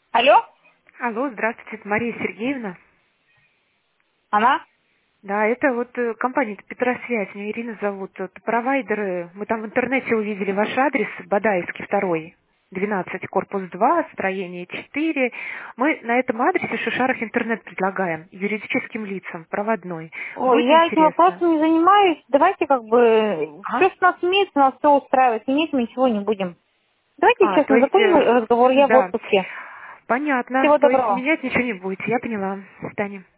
Алло? Алло, здравствуйте, это Мария Сергеевна. Она? Да, это вот компания Петросвязь, меня Ирина зовут. Вот, провайдеры, мы там в интернете увидели ваш адрес, Бадаевский 2, 12, корпус 2, строение 4. Мы на этом адресе в Шишарах интернет предлагаем юридическим лицам, проводной. Ой, Будет я этим интересно? вопросом не занимаюсь. Давайте все, А? что нас имеется, нас все устраивает. Менять мы ничего не будем. Давайте, То честно, есть, закроем разговор. Я в да, отпуске. понятно. Всего То есть доброго. менять ничего не будет. Я поняла. До свидания.